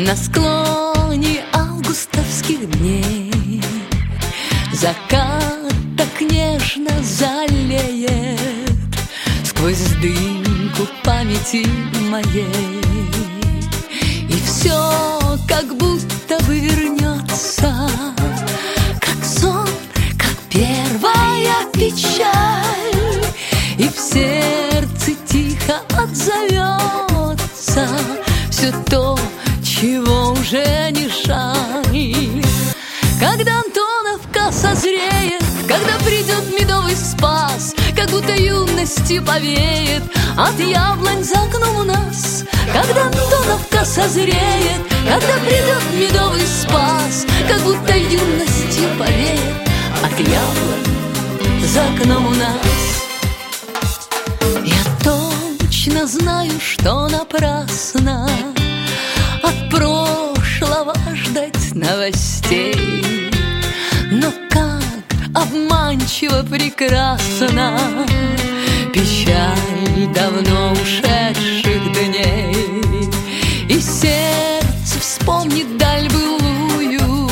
На склоне августовских дней закат так нежно залеет сквозь дымку памяти моей, и все как будто бы вернется, как сон, как первая печаль, и в сердце тихо отзовется все то, чего уже не жаль. Когда Антоновка созреет, когда придет медовый спас, как будто юности повеет от яблонь за окном у нас. Когда Антоновка созреет, когда придет медовый спас, как будто юности повеет от яблонь за окном у нас. Я точно знаю, что напрасно от прошлого ждать новостей, но как обманчиво прекрасна печаль давно ушедших дней, и сердце вспомнит даль былую,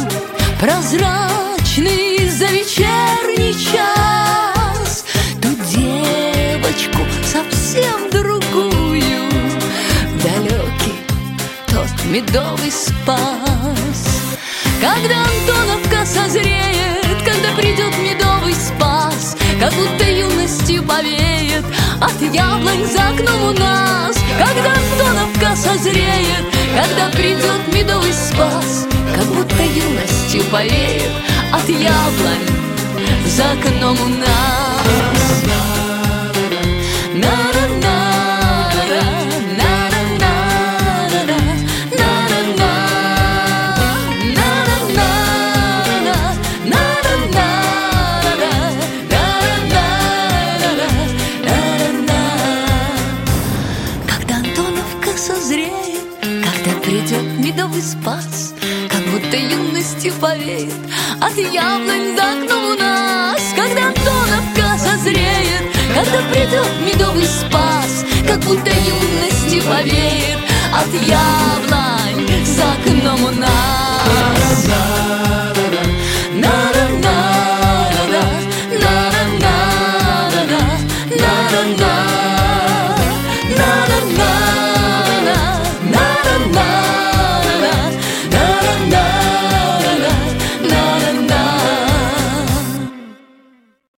прозрачный за вечерний час, ту девочку совсем другую, далекий тот медовый спас. Когда Антоновка созреет, когда придет медовый спас, как будто юности повеет от яблонь за окном у нас. Когда Антоновка созреет, когда придет медовый спас, как будто юностью повеет от яблонь за окном у нас. Созреет, когда придет медовый спас, как будто юностью повеет от яблонь за окном у нас. Когда Антоновка созреет, когда придет медовый спас, как будто юностью повеет от яблонь за окном у нас. На-на-на-на-на-на-на-на-на-на-на-на.